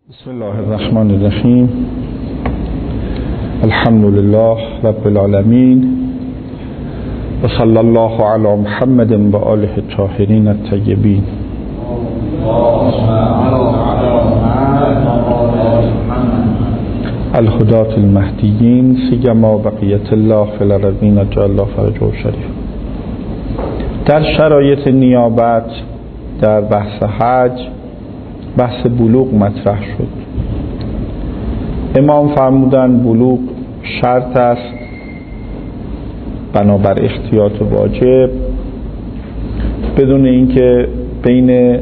بسم الله الرحمن الرحیم. الحمد لله رب العالمین و صلی الله علی محمد و آله الطاهرین الطیبین. الهداة المهدیین سیما بقیت الله فی الارضین اجل الله فرجه شریف. در شرایط نیابت در بحث حج بحث بلوغ مطرح شد. امام فرمودند بلوغ شرط است بنابر احتیاط واجب، بدون اینکه بین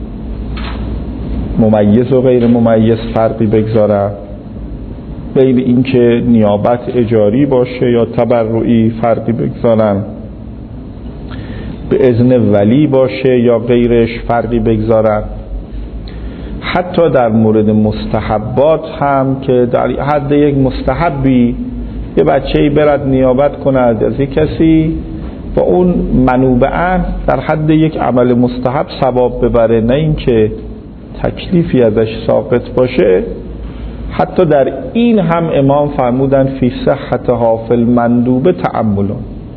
ممیز و غیر ممیز فرقی بگذارد، بین اینکه نیابت اجاری باشه یا تبرعی فرقی بگذارن، به اذن ولی باشه یا غیرش فرقی بگذارن. حتی در مورد مستحبات هم که در حد یک مستحبی یه بچه‌ای برد نیابت کند از یک کسی و اون منوبه‌اً در حد یک عمل مستحب ثواب ببره، نه اینکه تکلیفی ازش ساقط باشه. حتی در این هم امام فرمودن فی صحتها فی المندوبه تأملون.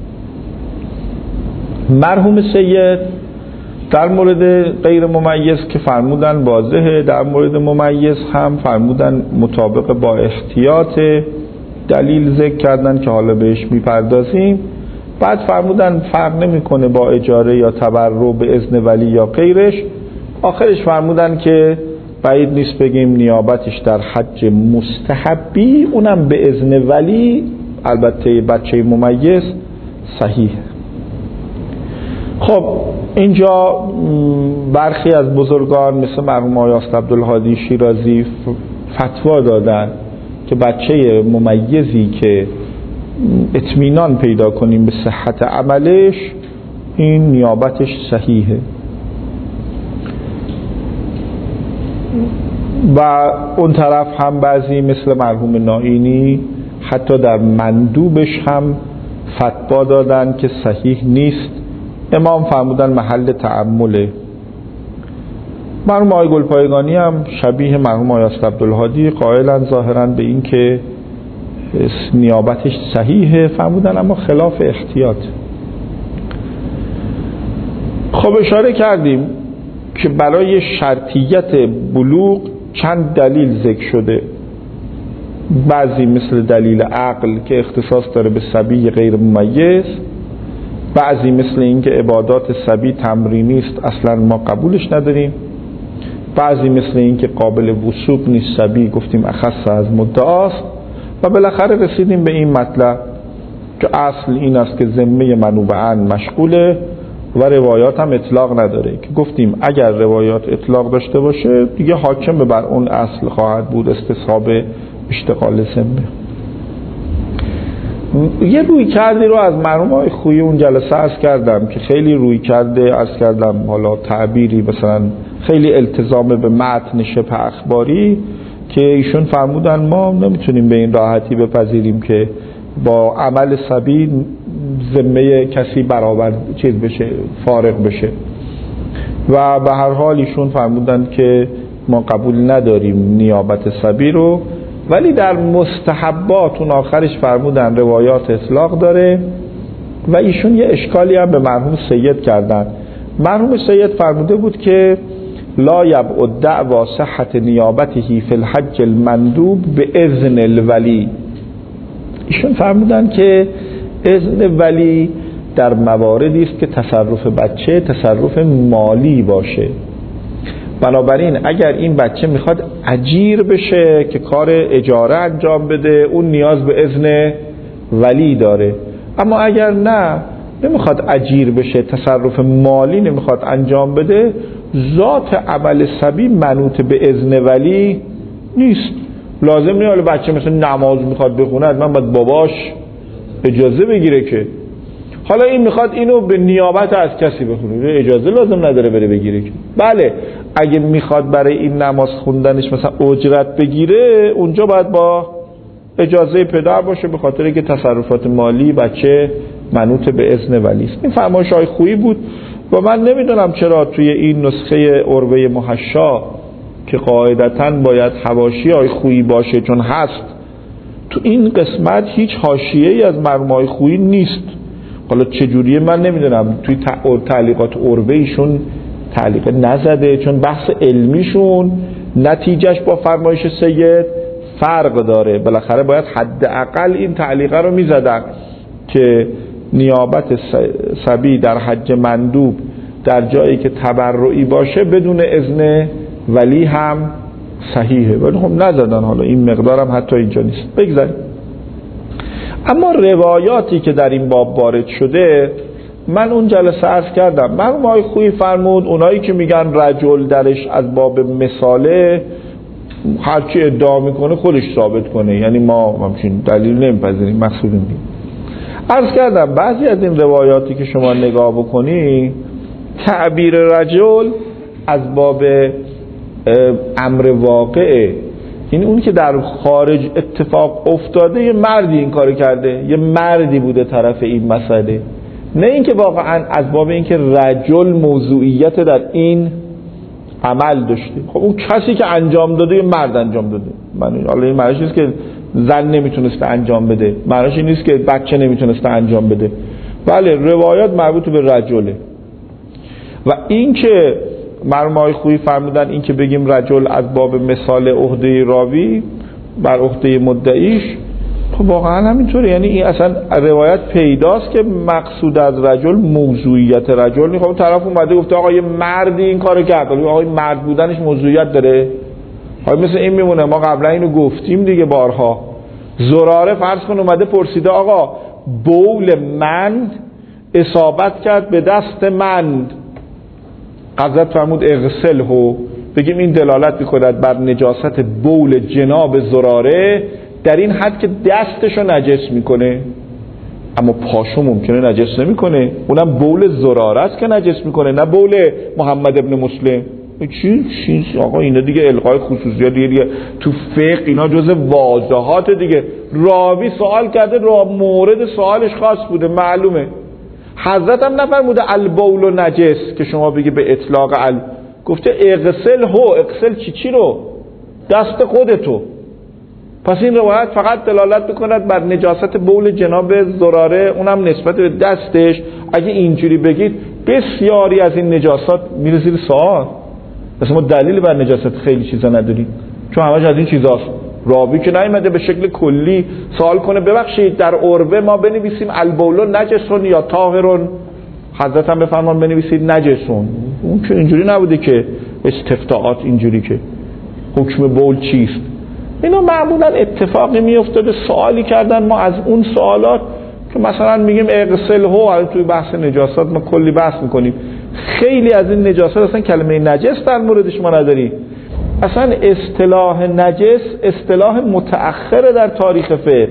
مرحوم سید در مورد غیر ممیز که فرمودن واضحه، در مورد ممیز هم فرمودن مطابق با احتیاط، دلیل ذکر کردن که حالا بهش میپردازیم. بعد فرمودن فرق نمیکنه با اجاره یا تبرع به اذن ولی یا غیرش. آخرش فرمودن که بعید نیست بگیم نیابتش در حج مستحبی اونم به اذن ولی، البته بچه ممیز، صحیح. خب اینجا برخی از بزرگان مثل مرحوم آیت عبدالهادی شیرازی فتوا دادن که بچه ممیزی که اطمینان پیدا کنیم به صحت عملش، این نیابتش صحیحه. و اون طرف هم بعضی مثل مرحوم نائینی حتی در مندوبش هم فتوا دادن که صحیح نیست. امام فرمودن محل تأمله. مرحوم آقای گلپایگانی هم شبیه مرحوم آیت عبدالهادی قائلن ظاهرا به این که نیابتش صحیحه، فرمودن اما خلاف احتیاط. خب اشاره کردیم که برای شرطیت بلوغ چند دلیل ذکر شده. بعضی مثل دلیل عقل که اختصاص داره به صبی غیر ممیز، بعضی مثل این که عبادات صبی تمرینی است اصلا ما قبولش نداریم، بعضی مثل این که قابل وثوق نیست صبی، گفتیم اخص از مدعاست. و بالاخره رسیدیم به این مطلب که اصل این است که ذمه منوبه‌اً مشغوله و روایات هم اطلاق نداره، که گفتیم اگر روایات اطلاق داشته باشه دیگه حاکم بر اون اصل خواهد بود، استصحاب اشتغال ذمه. یه روی کردی رو از مرحوم آقای خویی اون جلسه عرض کردم که خیلی روی کرده عرض کردم، حالا تعبیری مثلا خیلی التزام به متن شبه اخباری، که ایشون فرمودن ما نمیتونیم به این راحتی بپذیریم که با عمل صبی ذمه کسی برابر چیز بشه، فارغ بشه. و به هر حال ایشون فرمودن که ما قبول نداریم نیابت صبی رو، ولی در مستحبات اون آخرش فرمودن روایات اطلاق داره. و ایشون یه اشکالی هم به مرحوم سید کردن. مرحوم سید فرموده بود که لا یبعد دعوا صحت نیابته فی الحج المندوب به اذن الولی. ایشون فرمودن که اذن ولی در مواردی است که تصرف بچه تصرف مالی باشه. بنابراین اگر این بچه میخواد اجیر بشه که کار اجاره انجام بده، اون نیاز به اذن ولی داره. اما اگر نه نمیخواد اجیر بشه، تصرف مالی نمیخواد انجام بده، ذات عمل صبی منوط به اذن ولی نیست. لازم نیست حالا بچه مثلا نماز میخواد بخونه من باید باباش اجازه بگیره که حالا این میخواد اینو به نیابت از کسی بخونه، اجازه لازم نداره بره بگیره که. بله اگه میخواد برای این نماز خوندنش مثلا اجرت بگیره، اونجا باید با اجازه پدر باشه، به خاطر که تصرفات مالی بچه منوط به اذن ولی است. این فرمایش های خویی بود و من نمیدونم چرا توی این نسخه عروه محشا که قاعدتاً باید حواشی‌های خویی باشه چون هست، تو این قسمت هیچ حاشیه‌ای از مرحومای خویی نیست. حالا چجوریه من نمیدونم، توی تعلیقات عربه ایشون تعلیق نزده چون بحث علمیشون نتیجهش با فرمایش سید فرق داره. بالاخره باید حداقل این تعلیقه رو میزدن که نیابت صبی در حج مندوب در جایی که تبرعی باشه بدون اذن ولی هم صحیحه، ولی خب نزدن. حالا این مقدارم حتی اینجا نیست. بگذاریم. اما روایاتی که در این باب وارد شده، من اون جلسه عرض کردم مرحوم آقای خویی فرمود اونایی که میگن رجل درش از باب مثاله، هرچی ادعا میکنه خودش ثابت کنه، یعنی ما همچین دلیل نمیپذیریم، مسئولین دیم. عرض کردم بعضی از این روایاتی که شما نگاه بکنی تعبیر رجل از باب امر واقعه، این اون که در خارج اتفاق افتاده، یه مردی این کار کرده، یه مردی بوده طرف این مسئله، نه اینکه واقعا از باب اینکه رجل موضوعیت در این عمل داشته. خب اون کسی که انجام داده یه مرد انجام داده. من حالا این معنیش نیست که زن نمیتونسته انجام بده، معنیش این نیست که بچه نمیتونسته انجام بده. بله روایات مربوط به رجله. و این که مرحوم آقای خویی فرمودن این که بگیم رجل از باب مثال عهده راوی بر عهده مدعیش، خب واقعا همینطوره. یعنی این اصلا روایت پیداست که مقصود از رجل موضوعیت رجل نیست. خب طرف اومده گفته آقا یه مردی این کارو کرد، آقا مرد بودنش موضوعیت داره؟ حالا مثل این میمونه، ما قبلا اینو گفتیم دیگه بارها. زراره فرض کن اومده پرسیده آقا بول مند اصابت کرد به دست مند، حضرت فرمود اغسله، بگیم این دلالت می‌کند بر نجاست بول جناب زراره در این حد که دستشو نجس میکنه، اما پاشو ممکنه نجس نمیکنه. اونم بول زراره است که نجس میکنه، نه بول محمد ابن مسلم. چی آقا اینا دیگه الغای خصوصیات دیگه تو فقه اینا جز واضحات دیگه. راوی سوال کرده، مورد سوالش خاص بوده معلومه. حضرت هم نفرموده البول و نجس که شما بگی به اطلاق گفته اغسل هو، اغسل چی رو؟ دست خودتو. پس این روایت فقط دلالت میکند بر نجاست بول جناب زراره، اونم نسبت به دستش. اگه اینجوری بگید بسیاری از این نجاسات میره زیر سوال. مثلا ما دلیل بر نجاست خیلی چیزا نداریم چون همش از این چیزاست. راوی که نیامده به شکل کلی سوال کنه ببخشید در عربه ما بنویسیم البول نجسون یا طاهرون، حضرت هم بفرمان بنویسید نجسون. اون که اینجوری نبوده که استفتاءات اینجوری که حکم بول چیست. اینا معمولا اتفاقی میافتاده سوالی کردن، ما از اون سوالات که مثلا میگیم اغسل هو، توی بحث نجاسات ما کلی بحث میکنیم، خیلی از این نجاسات اصلا کلمه نجس در موردش ما نداریم. اصلا اصطلاح نجس اصطلاح متأخره در تاریخ فقه.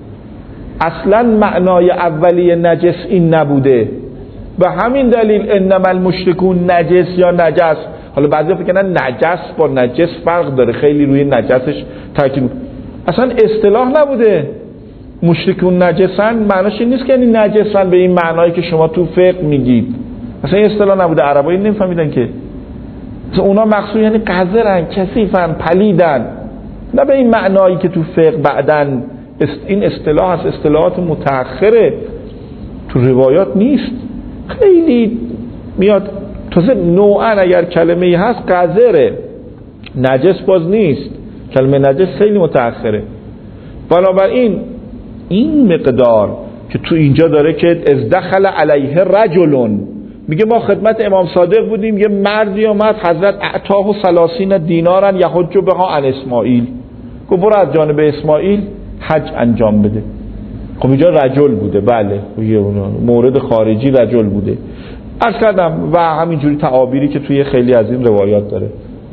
اصلا معنای اولیه نجس این نبوده. به همین دلیل انما المشرکون نجس یا نجس. حالا بعضی فکر کنن نجس با نجس فرق داره، خیلی روی نجسش تاکید. اصلا اصطلاح نبوده. مشرکون نجسن معناش این نیست که یعنی نجسن به این معنایی که شما تو فقه میگید. اصلا این اصطلاح نبوده، عربایی نمیفهمیدن که. مثلا اونا مقصود یعنی قذرن، کثیفن، پلیدن، نه به این معنایی که تو فقه بعدن این اصطلاح از اصطلاحات متأخره، تو روایات نیست. خیلی میاد تازه نوعا اگر کلمه‌ای هست قذره، نجس باز نیست. کلمه نجس خیلی متأخره. بنابراین این مقدار که تو اینجا داره که از دخل علیه رجلون، میگه ما خدمت امام صادق بودیم، یه مردی اومد حضرت اعطاه 30 دینارن یحج بها عن اسماعیل، گفت برو از جانب اسماعیل حج انجام بده. خب اینجا رجل بوده، بله مورد خارجی رجل بوده. عرض کردم و همینجوری تعابیری که توی خیلی از این روایات داره.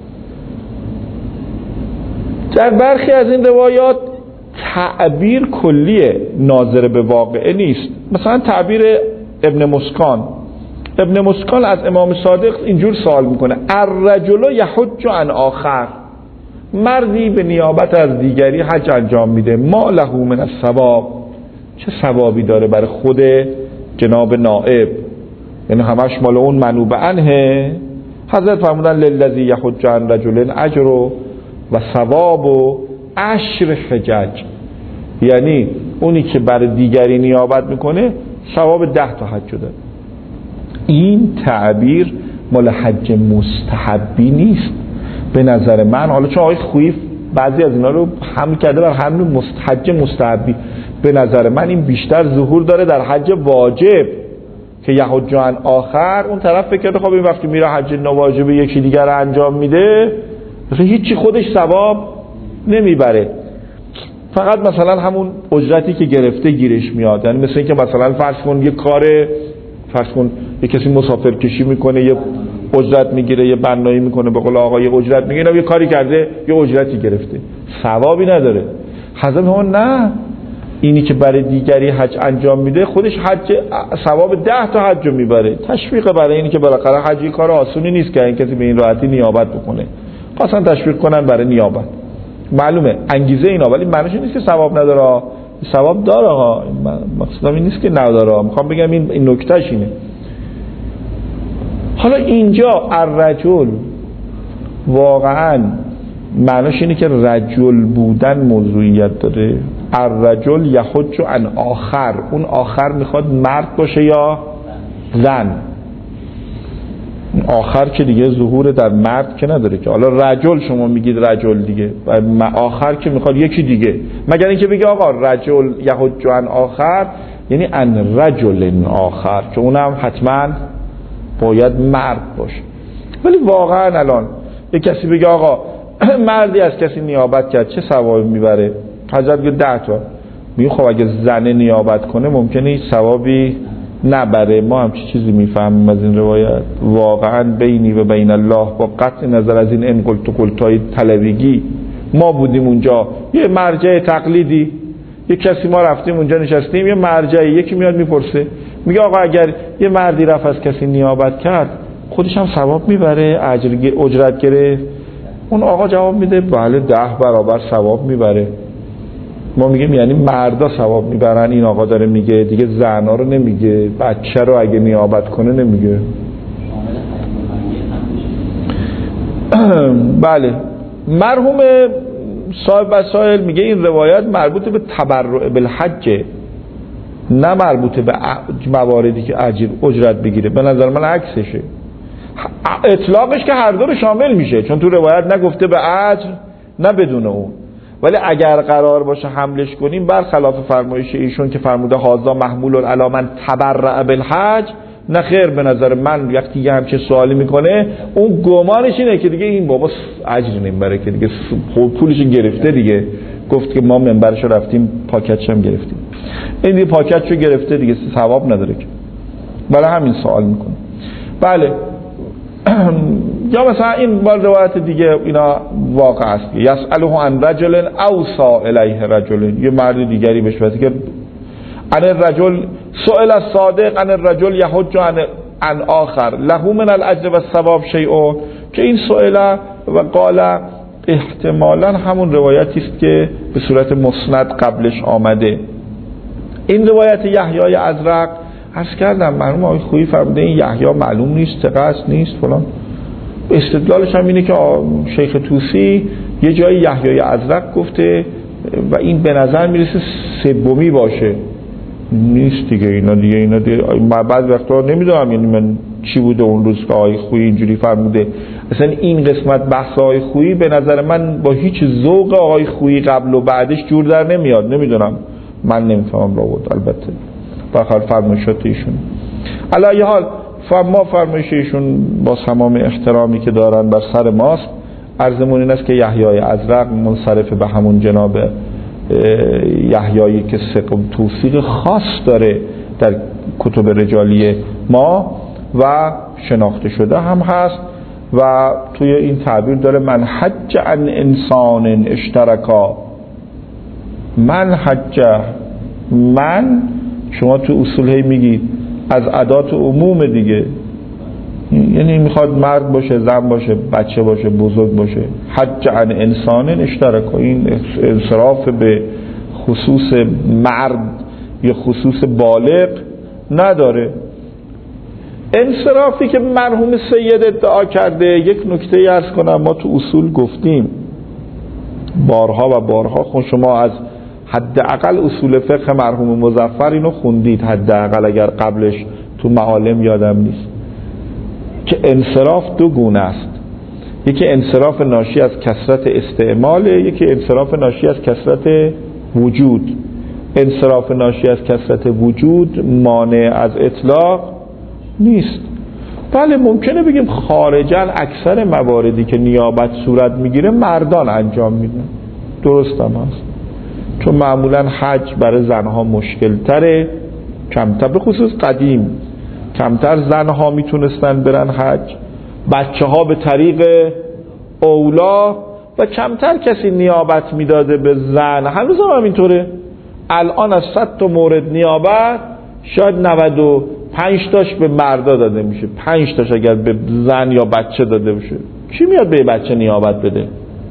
در برخی از این روایات تعبیر کلیه، ناظر به واقعه نیست. مثلا تعبیر ابن مسکان از امام صادق اینجور سوال میکنه الرجل یحج عن آخر، مردی به نیابت از دیگری حج انجام میده، ما له من الثواب، چه ثوابی داره برای خود جناب نائب، یعنی همش مال اون منوب عنه. حضرت فرمودن للذی یحج عن رجل اجر و ثواب و 10 حجج، یعنی اونی که برای دیگری نیابت میکنه ثواب 10 تا حج داره. این تعبیر مال حج مستحبی نیست به نظر من. حالا چون آقای خویی بعضی از اینا رو حمل کرده بر همین حج مستحبی، به نظر من این بیشتر ظهور داره در حج واجب که یحج عن آخر. اون طرف فکر کرده خب این وقتی میره حج نواجب یکی دیگر رو انجام میده هیچی خودش ثواب نمیبره، فقط مثلا همون اجرتی که گرفته گیرش میاد. یعنی مثل این که مثلا فرض کن یه کسی مسافر کشی میکنه یه اجرت میگیره، یه بنایی میکنه به قول آقا یه اجرت میگیره، یه کاری کرده یه اجرتی گرفته ثوابی نداره. حضرت هم نه، اینی که برای دیگری حج انجام میده خودش حج ثواب 10 تا حج رو میبره. تشویق برای اینی که بالاخره حج کار آسونی نیست که این کسی به این راحتی نیابت بکنه، خواستن تشویق کنن برای نیابت. معلومه انگیزه اینا، ولی معنیش نیست که ثواب نداره. ثواب داره ها، مقصودم این نیست که نداره. میخوام بگم این نکتهش اینه. حالا اینجا الرجل واقعا معنیش اینه که رجل بودن موضوعیت داره. الرجل یحج عن آخر، اون آخر میخواد مرد باشه یا زن. آخر که دیگه ظهور در مرد که نداره که. حالا رجل شما میگید رجل دیگه، و آخر که میخواد یکی دیگه، مگر اینکه بگه آقا رجل یحج عن آخر یعنی عن رجل آخر که اونم حتما باید مرد باشه. ولی واقعا الان یک کسی بگه آقا مردی از کسی نیابت کرد چه ثوابی میبره؟ حضرت بگه 10 تا. میگه خب اگه زن نیابت کنه ممکنه هیچ ثوابی نبره. ما هم چه چیزی میفهمیم از این روایت؟ واقعا بینی و بین الله با قطع نظر از این قلتای طلبیگی ما بودیم اونجا، یه مرجع تقلیدی، یه کسی ما رفتیم اونجا نشستیم، یه مرجعی یکی میاد میپرسه میگه آقا اگر یه مردی رفت از کسی نیابت کرد خودش هم ثواب میبره؟ اجرت گرفت؟ اون آقا جواب میده بله 10 برابر ثواب میبره. ما میگیم یعنی مردا ثواب میبرن، این آقا داره میگه دیگه، زنا رو نمیگه، بچه رو اگه نیابت کنه نمیگه. بله مرحوم صاحب وسائل میگه این روایت مربوط به تبرع بالحج، نه مربوط به مواردی که اجرت بگیره. به نظر من عکسشه. اطلاقش که هر دو رو شامل میشه، چون تو روایت نگفته به اجر نه بدون اون. ولی اگر قرار باشه حملش کنیم برخلاف فرمایش ایشون که فرموده هازا محمول علی من تبرع بالحج، نه خیر. به نظر من وقتی یه همچه سوالی میکنه اون گمانش اینه که دیگه این بابا اجر نمیبره که دیگه پولش گرفته دیگه، گفت که ما منبرشو رفتیم پاکتش هم گرفتیم، این دیگه پاکتشو گرفته دیگه ثواب نداره که، برای همین سوال میکنه. بله یا مثلا این با روایت دیگه اینا واقع است، یسأله عن رجل اوصى الیه رجل، یه مرد دیگری بهش واسه که عن الرجل سئل الصادق عن الرجل یحج عن آخر له من الاجر والثواب شیء، که این سئل و قال احتمالاً همون روایتی است که به صورت مسند قبلش آمده. این روایت یحیی ازرق عرض کردم مرحوم آقای خویی فرموده این یحیی معلوم نیست ثقه نیست فلان. استدلالش هم اینه که شیخ طوسی یه جای یحیی ازرق گفته و این به نظر میرسه سومی باشه. نیست دیگه اینا دیگه بعد وقتا نمیدونم یعنی من چی بوده اون روز که آقای خویی اینجوری فرموده. اصلا این قسمت بحث آقای خویی به نظر من با هیچ ذوق آقای خویی قبل و بعدش جور در نمیاد. نمیدونم، من نمیفهمم را بود البته بخاطر فرمایشات ایشون. علی ای حال ما فرمایش ایشون با تمام احترامی که دارن بر سر ماست. عرضمون این است که یحیی ازرق منصرف به همون جناب یحیی که توثیق خاص داره در کتب رجالی ما و شناخته شده هم هست و توی این تعبیر داره من حج عن انسان اشترکا. من حج، من شما تو اصول هی میگید از ادات عموم دیگه، یعنی میخواد مرد باشه، زن باشه، بچه باشه، بزرگ باشه. حج عن انسان اشترکا، این انصراف به خصوص مرد یا خصوص بالغ نداره. انصرافی که مرحوم سید ادعا کرده، یک نکته عرض کنم، ما تو اصول گفتیم بارها و بارها، خود شما از حداقل اصول فقه مرحوم مظفر اینو خوندید، حداقل اگر قبلش تو معالم یادم نیست، که انصراف دو گونه است. یکی انصراف ناشی از کثرت استعمال، یکی انصراف ناشی از کثرت وجود. انصراف ناشی از کثرت وجود مانع از اطلاق نیست. بله ممکنه بگیم خارجاً اکثر مواردی که نیابت صورت میگیره مردان انجام میدن، درست هم هست، چون معمولاً حج برای زنها مشکل تره، کمتر، به خصوص قدیم کمتر زنها میتونستن برن حج، بچه ها به طریق اولا، و کمتر کسی نیابت میداده به زن. هنوز هم اینطوره. الان از 100 تا مورد نیابت شاید 95 تاش به مردا داده میشه، 5 تاش اگر به زن یا بچه داده بشه. کی میاد به بچه نیابت بده؟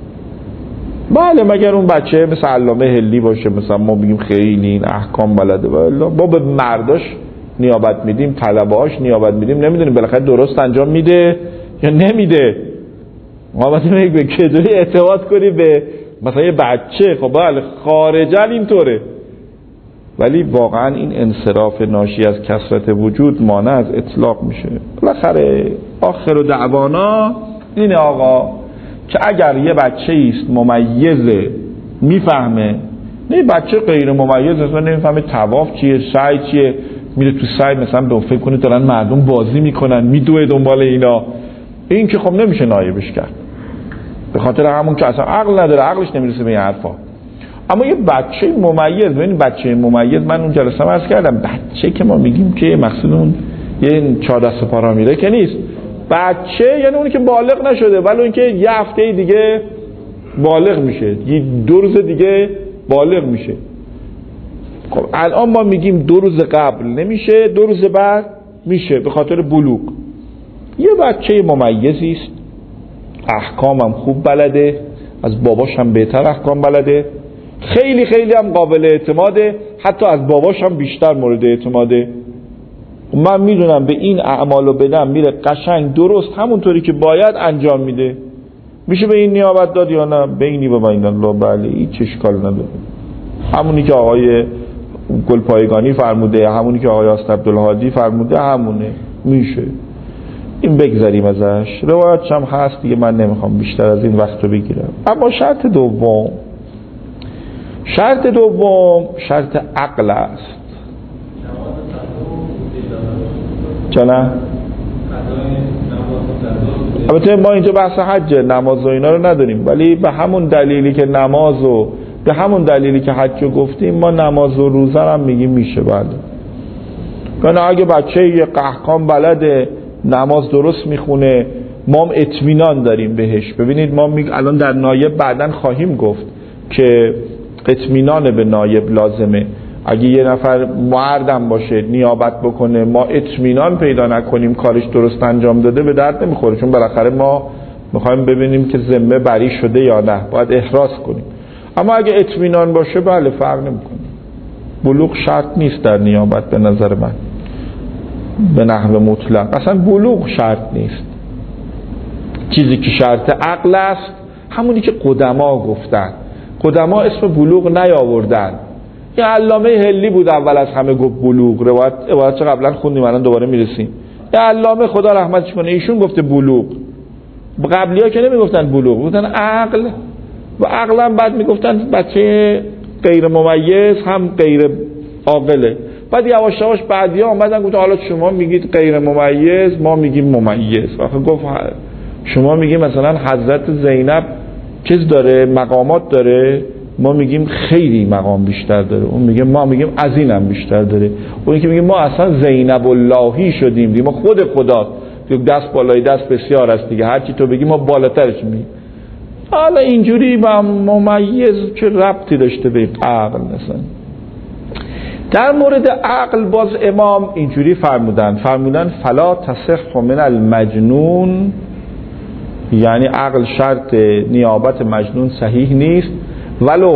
بله مگر اون بچه مثل علامه هلی باشه، مثلا ما بگیم خیلی این احکام بلده، والله ما به مرداش نیابت میدیم، طلبه‌هاش نیابت میدیم، نمیدونیم بالاخره درست انجام میده یا نمیده. ما باید به کدوی اعتماد کنی به مثلا یه بچه؟ خب بله خارجاً اینطوره، ولی واقعا این انصراف ناشی از کثرت وجود مانع از اطلاق میشه. بالاخره آخر و دعوانا اینه آقا، که اگر یه بچه ایست ممیزه میفهمه، نه بچه غیر ممیز اصلا نمیفهمه طواف چیه، سعی چیه، میره تو سعی مثلا به فکر کنه دارن مردم بازی میکنن، میدوه دنبال اینا، این که خب نمیشه نایبش کرد، به خاطر همون که اصلا عقل نداره، عقلش نمیرسه به این حرفا. اما یه بچه ممیز، ببین بچه ممیز، من اون جلسه عرض کردم بچه که ما میگیم که مقصود اون یه 4 دست پا میره که نیست، بچه یعنی اونی که بالغ نشده، ولی اون که یه هفته دیگه بالغ میشه، یه 2 روز دیگه بالغ میشه. خب الان ما میگیم 2 روز قبل نمیشه، 2 روز بعد میشه به خاطر بلوغ. یه بچه ممیزی است، احکام هم خوب بلده، از باباش هم بهتر احکام بلده، خیلی خیلی هم قابل اعتماده، حتی از باباش هم بیشتر مورد اعتماده. من میدونم به این اعمالو بدم میره قشنگ درست همونطوری که باید انجام میده. میشه به این نیابت داد یا نه؟ به اینی به این الله، بله هیچ اشکال نداره. همونی که آقای گلپایگانی فرموده، همونی که آقای عبدالهادی فرموده، همونه، میشه. این بگذاریم ازش، روایتش هم هست دیگه، من نمیخوام بیشتر از این وقت رو بگیرم. اما شرط دوم شرط عقل است. چرا؟ البته ما اینجا بحث حج، نماز و اینا رو نداریم، ولی به همون دلیلی که نماز و به همون دلیلی که حج رو گفتیم، ما نماز و روزه هم میگیم میشه. بله یعنی اگه بچه یه احکام بلده، نماز درست میخونه، ما هم اطمینان داریم بهش. ببینید ما الان در نایب بعدن خواهیم گفت که اطمینان به نایب لازمه. اگه یه نفر مردم باشه نیابت بکنه، ما اطمینان پیدا نکنیم کارش درست انجام داده، به درد نمیخوره، چون بالاخره ما میخوایم ببینیم که ذمه بری شده یا نه، باید احراز کنیم. اما اگه اطمینان باشه بله فرق نمیکنه. بلوغ شرط نیست در نیابت به نظر من، به نحو مطلق اصلا بلوغ شرط نیست. چیزی که شرط عقل است همونی که قدما گفتن. قدما اسم بلوغ نیاوردن. یه علامه هلی بود اول از همه گفت بلوغ، روایت چه قبلا خوندیم الان دوباره میرسیم. یه علامه خدا رحمتش کنه ایشون گفته بلوغ. قبلی‌ها که نمیگفتن بلوغ، گفتن عقل، و عقلا بعد میگفتن بچه غیر ممیز هم غیر عاقله. بعد یواش یواش بعدیا اومدن گفتن حالا شما میگید غیر ممیز، ما میگیم ممیز. آخه گفت شما میگید مثلا حضرت زینب چیز داره، مقامات داره، ما میگیم خیلی مقام بیشتر داره، اون میگه ما میگیم از اینم بیشتر داره، اون که میگه ما اصلا زینب اللهی شدیم دیگه، ما خود خدا دست بالای دست بسیار است دیگه، هرچی تو بگی ما بالاترش میگیم. حالا اینجوری با ممیز چه ربطی داشته به عقل؟ مثلا در مورد عقل باز امام اینجوری فرمودن فلا تصح من المجنون، یعنی عقل شرط نیابت مجنون صحیح نیست، ولو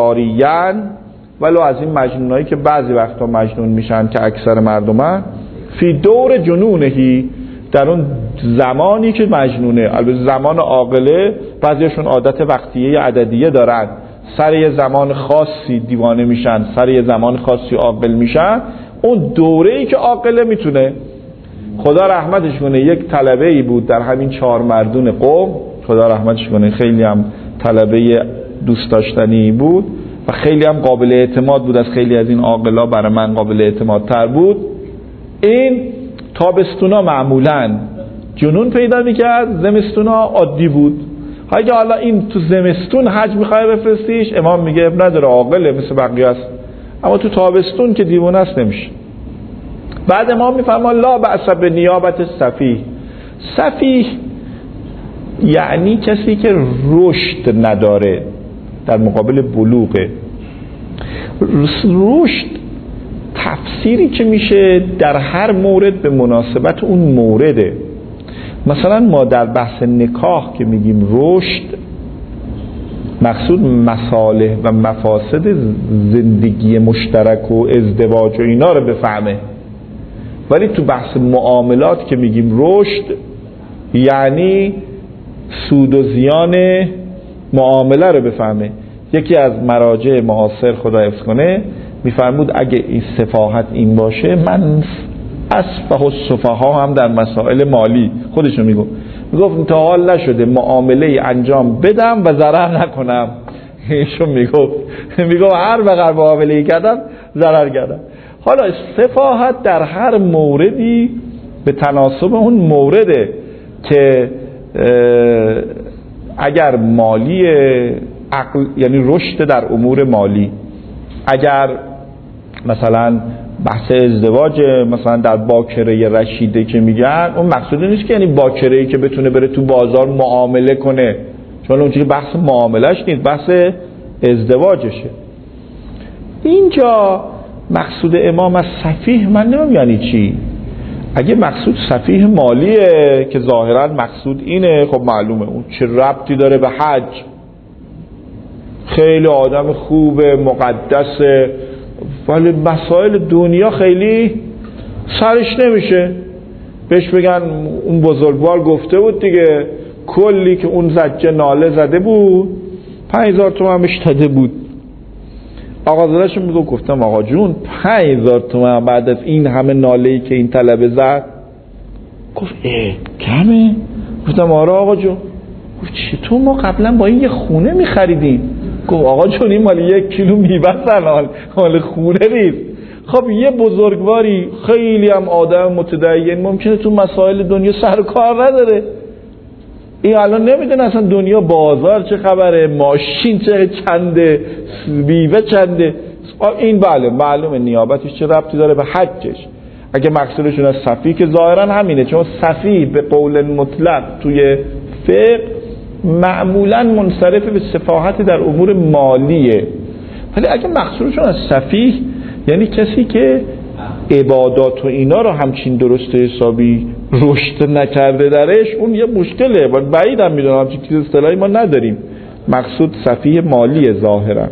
ادواریان، ولو از این مجنونایی که بعضی وقتا مجنون میشن که اکثر مردمن، فی دور جنونهی، در اون زمانی که مجنونه. البته زمان عاقله بعضیشون عادت وقتیه عددیه دارن، سر یه زمان خاصی دیوانه میشن، سر یه زمان خاصی عاقل میشن. اون دوره‌ای که عاقله میتونه، خدا رحمتش کنه، یک طلبه‌ای بود در همین 4 مردون قم، خدا رحمتش کنه، خیلی هم طلبه دوست داشتنی بود و خیلی هم قابل اعتماد بود، از خیلی از این عاقلا برای من قابل اعتمادتر بود. این تابستونا معمولاً جنون پیدا میکرد، زمستونا عادی بود. اگه حالا این تو زمستون حج میخوای بفرستیش، امام میگه اب نداره، عاقله مثل بقیه است، اما تو تابستون که دیوانه است نمیشه. بعد امام میفرما لا بأس بنیابت سفیه. سفیه یعنی کسی که رشد نداره در مقابل بلوغه. رشد تفسیری که میشه در هر مورد به مناسبت اون مورده. مثلا ما در بحث نکاح که میگیم رشد، مقصود مصالح و مفاسد زندگی مشترک و ازدواج و اینا رو بفهمه. ولی تو بحث معاملات که میگیم رشد، یعنی سود و زیان معامله رو بفهمه. یکی از مراجع معاصر خدا حفظ کنه میفرمود اگه این سفاهت این باشه، من اسفه السفها هم در مسائل مالی، خودشو میگفت تا حال نشده معامله انجام بدم و ضرر نکنم. ایشون میگفت هر وقت معامله کردم ضرر کردم. حالا سفاهت در هر موردی به تناسب اون مورده که اگر مالی عقل، یعنی رشد در امور مالی، اگر مثلا بحث ازدواج مثلا در باکره رشیده که میگن، اون مقصود نیست که یعنی باکره‌ای که بتونه بره تو بازار معامله کنه، چون اون چیزی بحث معاملهش نیست، بحث ازدواجشه. اینجا مقصود امام از سفیه من نمیم یعنی چی. اگه مقصود سفیه مالیه که ظاهرا مقصود اینه، خب معلومه اون چه ربطی داره به حج. خیلی آدم خوبه، مقدسه، ولی مسائل دنیا خیلی سرش نمیشه. بهش بگن اون بزرگوار گفته بود دیگه، کلی که اون زجه ناله زده بود 5000 تومان بهش داده بود. آقا زاده‌ش میگه گفتم آقا جون 5000 تومان بعد از این همه ناله‌ای که این طلبه زد؟ گفت کمه؟ گفتم آره آقا جون. گفت چطور ما قبلا با این یه خونه میخریدیم؟ گفت آقا جون این مال 1 کیلو میوه مال خونه نیست. خب یه بزرگواری خیلی هم آدم متدین ممکنه تو مسائل دنیا سر کار نداره، این الان نمیدونه اصلا دنیا بازار چه خبره، ماشین چه چنده، میوه چنده. این بله معلومه نیابتش چه ربطی داره به حجش. اگه مقصودشون از سفیه که ظاهرا همینه، چون سفیه به قول مطلق توی فقه معمولا منصرف به سفاهت در امور مالیه. ولی اگه مقصودشون از سفیه یعنی کسی که عبادات و اینا رو همچین درست حسابی رشد نکرده درش، اون یه مشکله. بعیدم میدونم همچین چیز اصطلاحی ما نداریم. مقصود سفیه مالیه ظاهرا.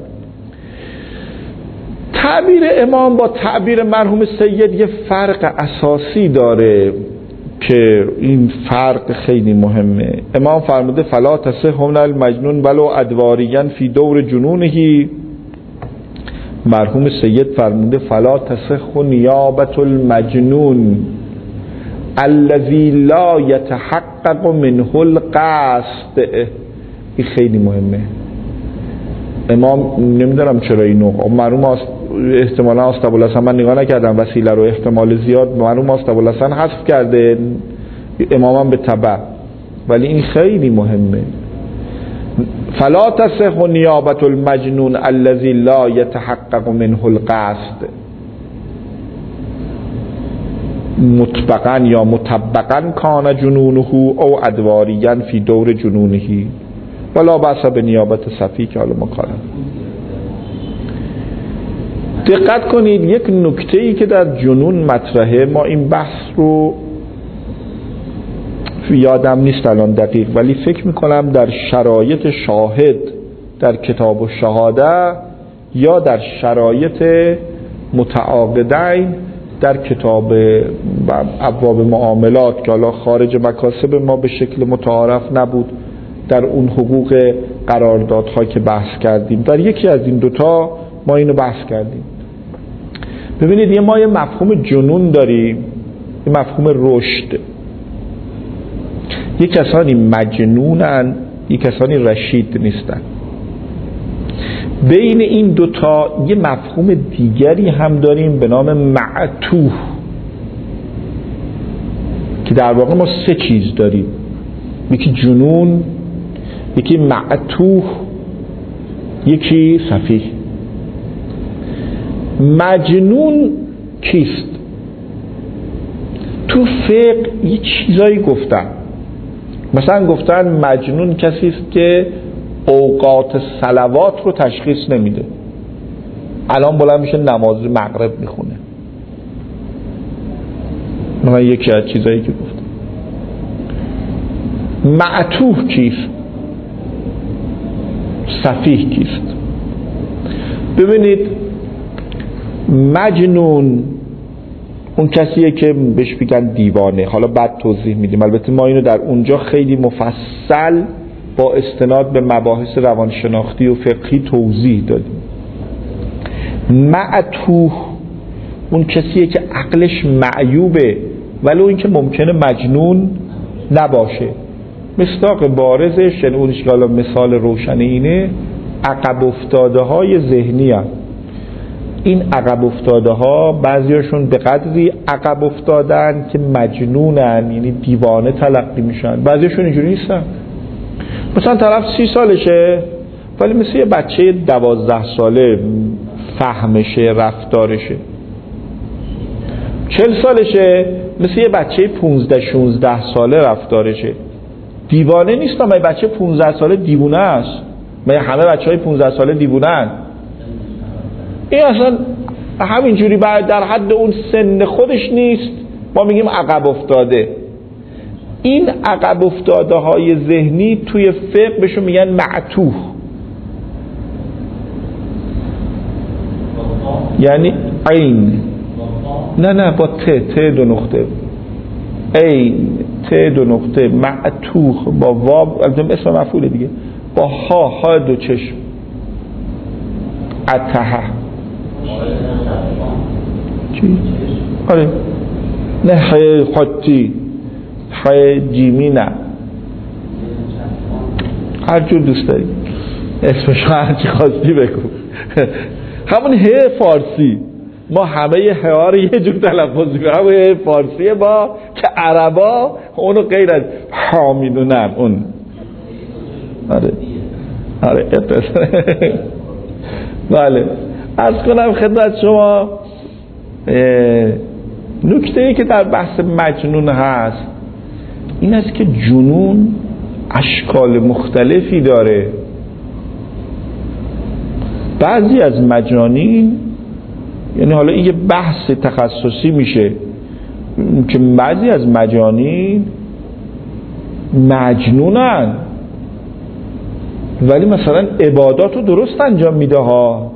تعبیر امام با تعبیر مرحوم سید یه فرق اساسی داره که این فرق خیلی مهمه. امام فرموده فلا تصح المجنون ولو ادواریاً فی دور جنونهی. مرحوم سید فرموده فلا تصح نیابت المجنون الذی لا یتحقق منه القصد. این خیلی مهمه. امام نمیدونم چرا اینو مرحوم احتمالا استابالحسن، من نگاه نکردم وسیله رو، احتمال زیاد مرحوم استابالحسن حذف کرده، امامم به تبع، ولی این خیلی مهمه. فلا تصح نیابت المجنون الذی لا یتحقق منه القصد مطبقا یا مطبقا کان جنونه او ادواریاً فی دور جنونه ولا بأس به نیابت صفی که حالا مکارم. دقت کنید یک نکته‌ای که در جنون مطرحه، ما این بحث رو یادم نیست الان دقیق، ولی فکر میکنم در شرایط شاهد در کتاب الشهاده یا در شرایط متعاقدین در کتاب ابواب معاملات که حالا خارج مکاسب ما به شکل متعارف نبود، در اون حقوق قراردادها که بحث کردیم، در یکی از این دوتا ما اینو بحث کردیم. ببینید ما یه مفهوم جنون داریم، یه مفهوم رشد. یه کسانی مجنونن، یه کسانی رشید نیستن. بین این دوتا یه مفهوم دیگری هم داریم به نام معتوه که در واقع ما سه چیز داریم، یکی جنون، یکی معتوه، یکی سفیه. مجنون کیست؟ تو فقه یه چیزایی گفتن، مثلا گفتن مجنون کسی است که اوقات صلوات رو تشخیص نمیده. الان بلند میشه نماز مغرب میخونه. من یکی از چیزایی که گفتم. معتوه کیست؟ سفیه کیست؟ ببینید مجنون اون کسیه که بهش میگن دیوانه. حالا بعد توضیح میدیم، البته ما اینو در اونجا خیلی مفصل با استناد به مباحث روانشناختی و فقهی توضیح دادیم. معتوه اون کسیه که عقلش معیوبه ولی اون که ممکنه مجنون نباشه. مصداق بارزش، یعنی اونش که حالا مثال روشن اینه، عقب افتاده های ذهنی هست. این عقب افتاده ها بعضیاشون به قدری عقب افتادن که مجنونن، یعنی دیوانه تلقی میشن. بعضیاشون اینجوری نیستن. مثلا طرف 30 سالشه ولی مثل یه بچه 12 ساله فهمشه، رفتارشه. 40 سالشه مثل یه بچه 15-16 ساله رفتارشه. دیوانه نیست، من بچه 15 ساله دیوونه است. من همه بچهای 15 ساله دیوونن. این اصلا همینجوری بعد در حد اون سن خودش نیست، ما میگیم عقب افتاده. این عقب افتاده های ذهنی توی فقه بهشون میگن معتوه، یعنی عین، نه با ت 2 نقطه، عین ت 2 نقطه، معتوه با واو، اسم مفعول دیگه، با ها 2 چشم، عتها. چی؟ آره نه خطی جیمی، نه هر جور دوست داری اسمش هر چی خواستی بگو. همون ه فارسی، ما همه ه ها رو یه جور تلفظ میکنیم. همون ه فارسیه با که عربا اونو غیر از ها میدونن. اون آره بله. عرض کنم خدمت شما نکته‌ای که در بحث مجنون هست این است که جنون اشکال مختلفی داره. بعضی از مجانین، یعنی حالا این یه بحث تخصصی میشه که بعضی از مجانین مجنونن ولی مثلا عباداتو درست انجام میده ها.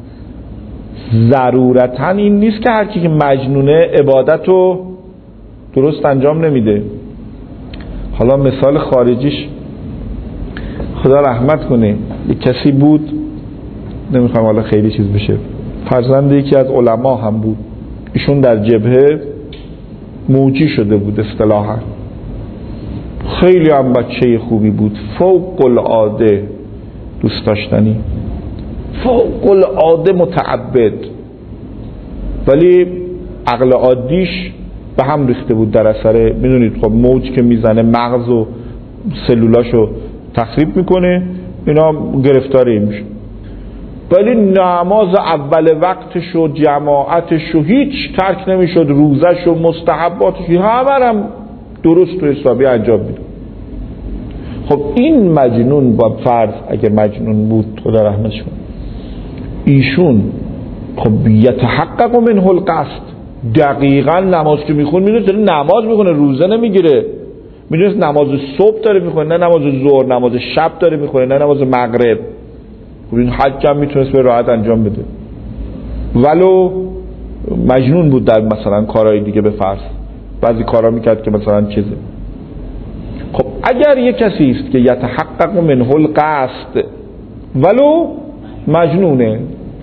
ضرورتاً این نیست که هر کی که مجنونه عبادتو درست انجام نمیده. حالا مثال خارجیش خدا رحمت کنه، یک کسی بود، نمیخوام حالا خیلی چیز بشه، فرزند یکی از علما هم بود. ایشون در جبهه موجی شده بود اصطلاحاً. خیلی هم بچه خوبی بود، فوق العاده دوست داشتنی، فوق العاده متعبد، ولی عقل عادیش به هم ریخته بود در اثر، میدونید خب موج که میزنه مغز و سلولاشو تخریب میکنه، اینا گرفتاری میشه. ولی نماز اول وقتش و جماعتش و هیچ ترک نمیشد، روزش و مستحباتش همه هم درست و حسابی انجام میده. خب این مجنون با فرض اگر مجنون بود خدا رحمتش کنه، ایشون خب یتحقق منه القصد، دقیقاً نماز که میخونه میدونه نماز میخونه، روزه نمیگیره، میدونه نماز صبح داره میخونه، نه نماز ظهر، نماز شب داره میخونه، نه نماز مغرب. خب این حج هم میتونست به راحت انجام بده، ولو مجنون بود در مثلا کارهای دیگه، به فرض بعضی کارا میکرد که مثلا چیزه. خب اگر یک کسی است که یتحقق منه القصد ولو مجنونه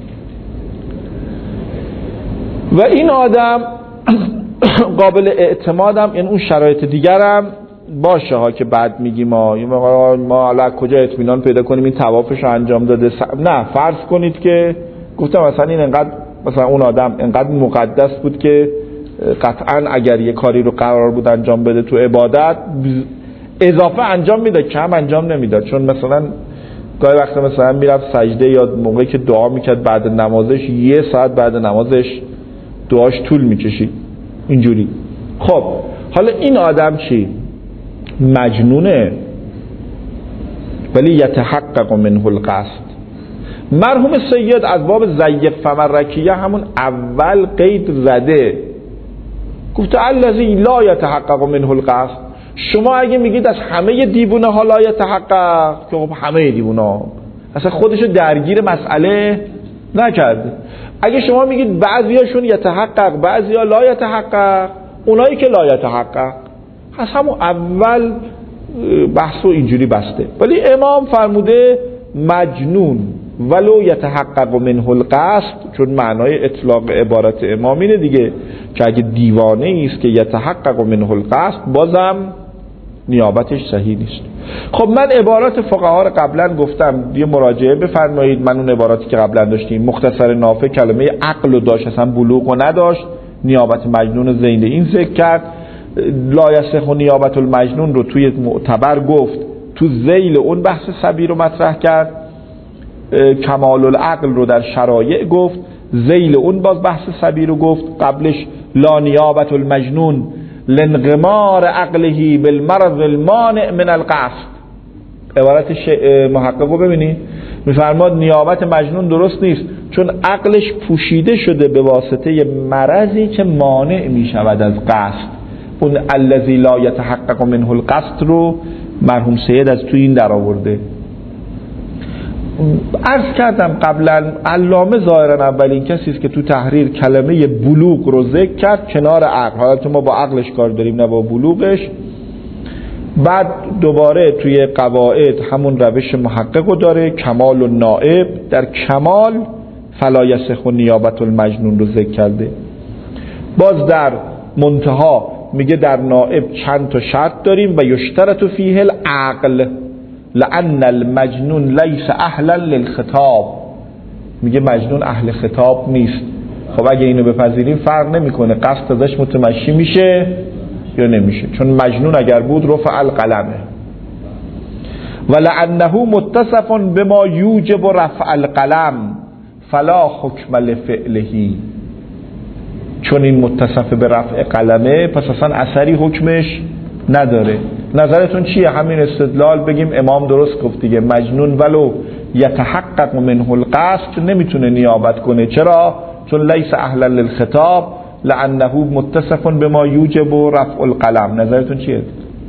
و این آدم قابل اعتمادم، این اون شرایط دیگرم باشه ها که بعد میگیم ما حالا کجا اطمینان پیدا کنیم این طوافش رو انجام داده. نه، فرض کنید که گفتم مثلا این انقدر، مثلا اون آدم انقدر مقدس بود که قطعا اگر یه کاری رو قرار بود انجام بده تو عبادت اضافه انجام میداد، کم انجام نمیداد. چون مثلا گاهی وقتا مثلا میرفت سجده یا موقعی که دعا میکرد بعد نمازش 1 ساعت بعد نمازش دعاش طول میکشید اینجوری. خب حالا این آدم چی؟ مجنونه ولی یتحقق منه القصد. مرحوم سید از باب ضیق فمرکیه همون اول قید زده، گفته الذی لا یتحقق منه القصد. شما اگه میگید از همه دیوونه ها لا یتحقق، که خب همه دیوونه ها اصلا خودشو درگیر مسئله نکرده. اگه شما میگید بعضیاشون یتحقق بعضیا لا یتحقق، اونایی که لا یتحقق از همون اول بحثو اینجوری بسته. ولی امام فرموده مجنون ولو یتحقق منه القصد، چون معنای اطلاق عبارت امام اینه دیگه که اگه دیوانه است که یتحقق منه القصد بازم نیابتش صحیح نیست. خب من عبارات فقها رو قبلا گفتم، یه مراجعه بفرمایید. من اون عباراتی که قبلا داشتیم، مختصر نافع کلمه عقل رو داشت اصلا بلوغ رو نداشت، نیابت مجنون زین این ذکر کرد. لا یصح نیابت المجنون رو توی معتبر گفت، تو ذیل اون بحث صبی رو مطرح کرد. کمال العقل رو در شرایع گفت، ذیل اون باز بحث صبی رو گفت. قبلش لا نیابت المجنون لانغمار عقله بالمرض المانع من القصد. عبارت محقق رو ببینید، میفرماد نیابت مجنون درست نیست چون عقلش پوشیده شده به واسطه مرضی که مانع میشود از قصد. اون الذی لا یتحقق منه القصد رو مرحوم سید از تو این در آورده. عرض کردم قبلا علامه ظاهرا اولین کسی است که تو تحریر کلمه بلوغ رو ذکر کرد کنار عقل. حالا ما با عقلش کار داریم نه با بلوغش. بعد دوباره توی قواعد همون روش محقق رو داره، کمال و نائب. در کمال فلا یصح نیابت المجنون رو ذکر کرده. باز در منتها میگه در نائب چند تا شرط داریم و یشترط فیه العقل لأن المجنون لیس اهلا للخطاب. میگه مجنون اهل خطاب نیست. خب اگه اینو بپذیریم فرق نمیکنه قصد ازش متمشی میشه یا نمیشه، چون مجنون اگر بود رفع القلمه. ولعنه متصف بما یوجب رفع القلم فلا حکم لفعله. چون این متصف به رفع قلمه پس اصلا اثری حکمش نداره. نظرتون چیه؟ همین استدلال بگیم امام درست گفت دیگه، مجنون ولو یتحقق منه القصد نمیتونه نیابت کنه. چرا؟ چون لیس اهلا للخطاب لانه متصف بما یوجب رفع القلم. نظرتون چیه؟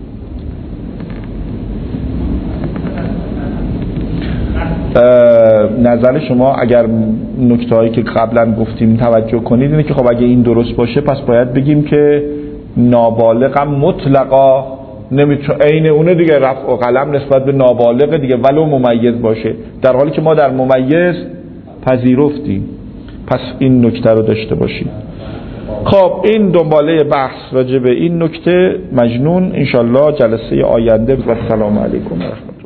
نظر شما اگر نکته‌هایی که قبلا گفتیم توجه کنید اینه که خب اگه این درست باشه پس باید بگیم که نابالغ هم مطلقا نمیتونه عین اونه دیگه، رفع قلم نسبت به نابالغ دیگه ولو ممیز باشه، در حالی که ما در ممیز پذیرفتیم. پس این نکته رو داشته باشید. خب این دنباله بحث راجع به این نکته مجنون انشالله جلسه آینده. و السلام علیکم و رحمت الله.